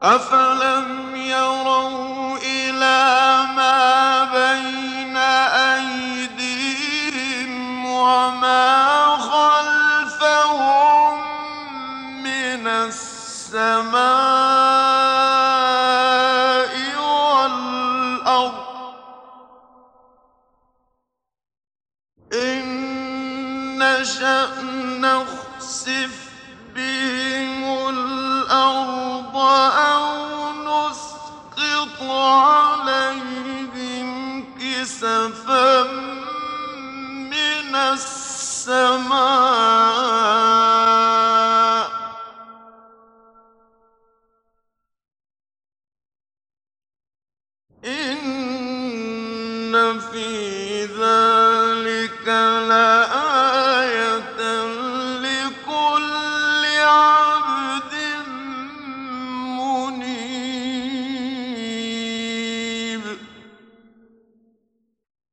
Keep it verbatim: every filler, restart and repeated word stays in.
أَفَلَمْ يَرَوْا إِلَىٰ مَا بَيْنَ أَيْدِيهِمْ وَمَا خَلْفَهُم مِّنَ السَّمَاءِ وَالْأَرْضِ إِن نَّشَأْ نَخْسِفْ بِهِمُ الْأَرْضَ أَوْ نُسْقِطْ عَلَيْهِمْ كِسَفًا مِّنَ السَّمَاءِ ۚ إِنَّ فِي ذَٰلِكَ لَآيَةً